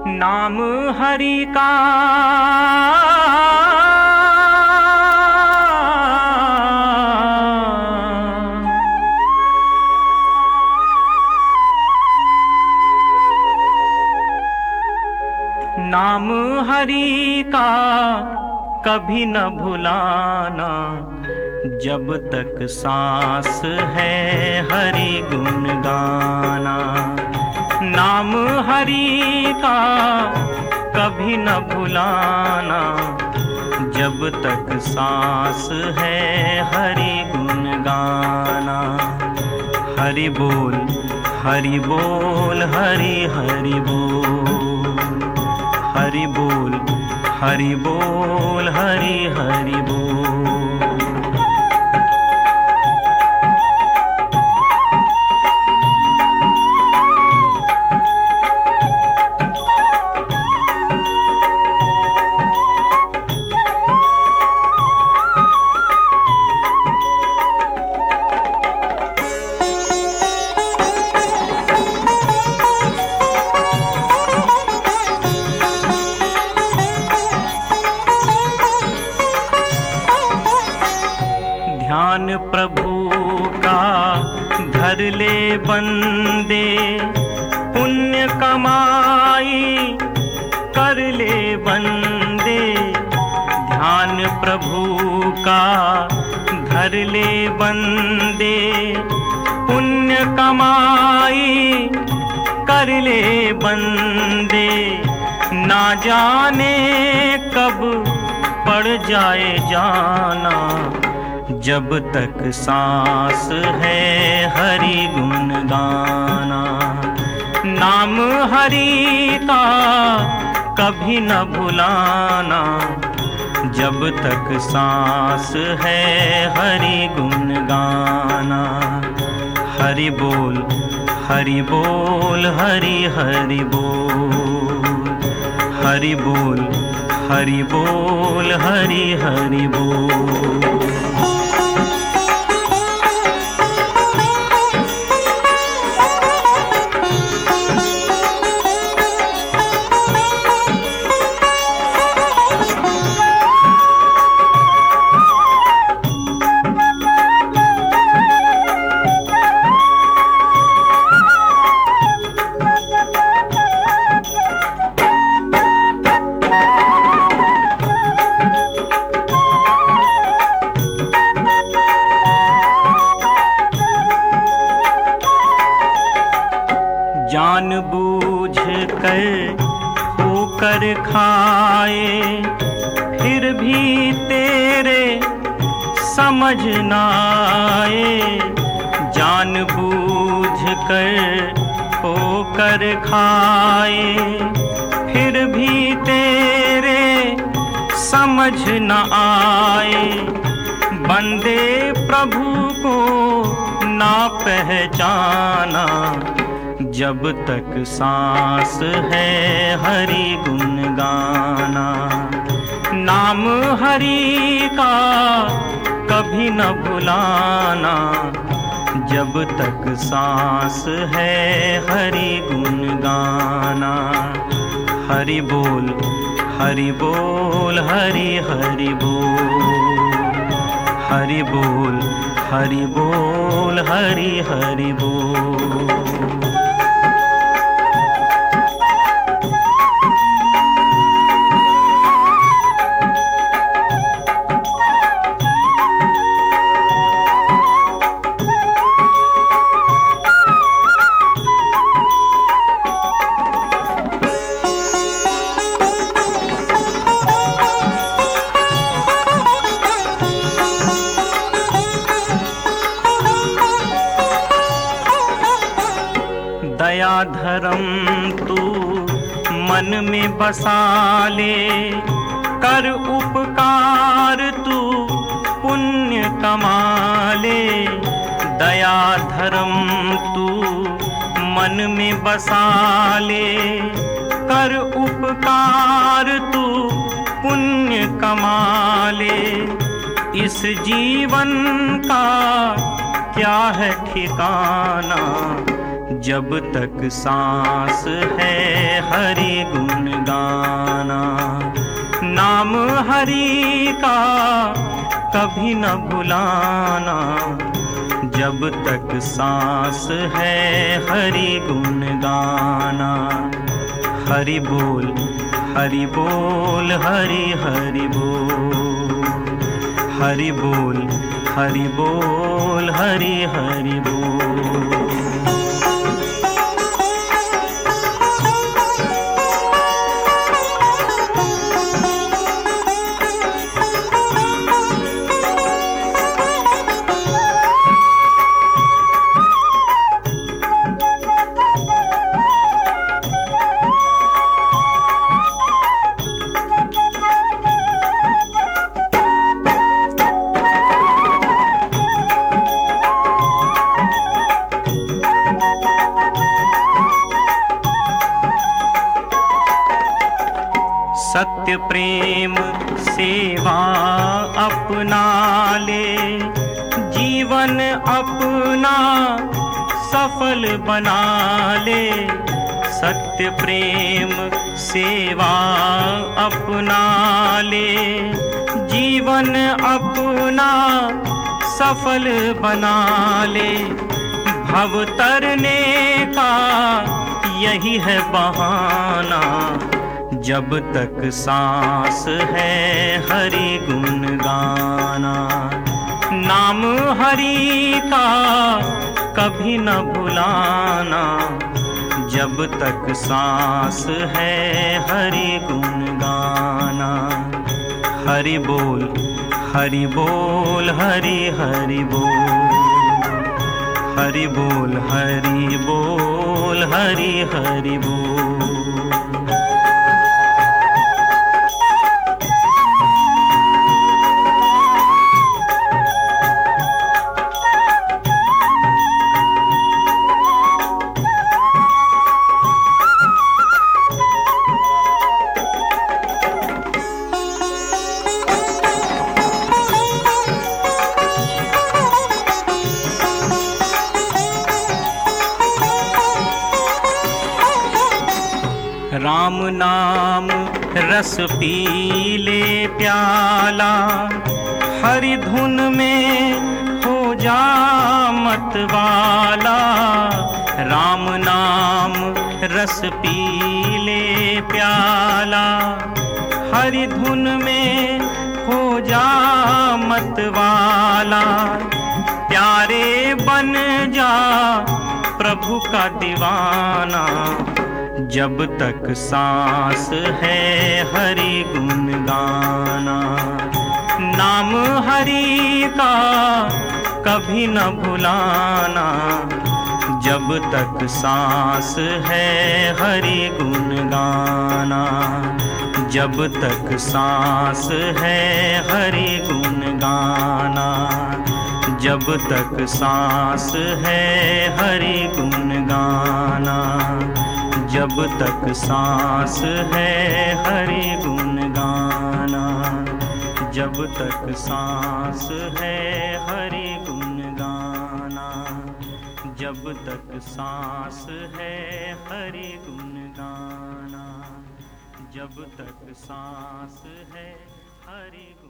नाम हरि का नाम हरि का कभी न भुलाना, जब तक सांस है हरि गुण गाना। नाम हरि का कभी न भुलाना, जब तक सांस है हरि गुण गाना। हरि बोल हरि बोल हरि हरि बोल, हरि बोल हरि बोल हरि हरि बोल। ध्यान प्रभु का धर ले बंदे, पुण्य कमाई कर ले बंदे। ध्यान प्रभु का धर ले बंदे, पुण्य कमाई कर ले बंदे। ना जाने कब पड़ जाए जाना, जब तक सांस है हरि गुण गाना। नाम हरि का कभी न भुलाना, जब तक सांस है हरि गुण गाना। हरि बोल हरि बोल हरि हरि बोल, हरि बोल हरि बोल हरि हरि बोल। जान बूझ कर होकर खाए, फिर भी तेरे समझ न आए। जान बूझ कर होकर खाए, फिर भी तेरे समझ न आए। बंदे प्रभु को ना पहचाना, जब तक सांस है हरि गुण गाना। नाम हरि का कभी न भुलाना, जब तक सांस है हरि गुण गाना। हरि बोल हरि बोल हरि हरि बोल, हरि बोल हरि बोल हरि हरि बोल। दया धर्म तू मन में बसा ले, कर उपकार तू पुण्य कमा ले। दया धर्म तू मन में बसा ले, कर उपकार तू पुण्य कमा ले। इस जीवन का क्या है ठिकाना, जब तक सांस है हरि गुण गाना। नाम हरि का कभी न भुलाना, जब तक सांस है हरि गुण गाना। हरि बोल हरि बोल हरि हरि बोल, हरि बोल हरि बोल हरि हरि बोल। सत्य प्रेम सेवा अपना ले, जीवन अपना सफल बना ले। सत्य प्रेम सेवा अपना ले, जीवन अपना सफल बना ले। भव तरने का यही है बहाना, जब तक सांस है हरि गुण गाना। नाम हरि का कभी न भुलाना, जब तक सांस है हरि गुण गाना। हरि बोल हरि बोल हरि हरि बोल, हरि बोल हरि बोल हरि हरि बोल। राम नाम रस पी ले प्याला, हरि धुन में हो जा मतवाला। राम नाम रस पी ले प्याला, हरि धुन में हो जा मतवाला। प्यारे बन जा प्रभु का दीवाना, जब तक सांस है हरि गुण गाना। नाम हरि का कभी न भुलाना, जब तक सांस है हरि गुण गाना। जब तक सांस है हरि गुण गाना, जब तक सांस है हरि गुण गाना। जब तक सांस है हरि गुण गाना, जब तक सांस है हरि गुण गाना। जब तक सांस है हरि गुण गाना, जब तक सांस है हरि गुण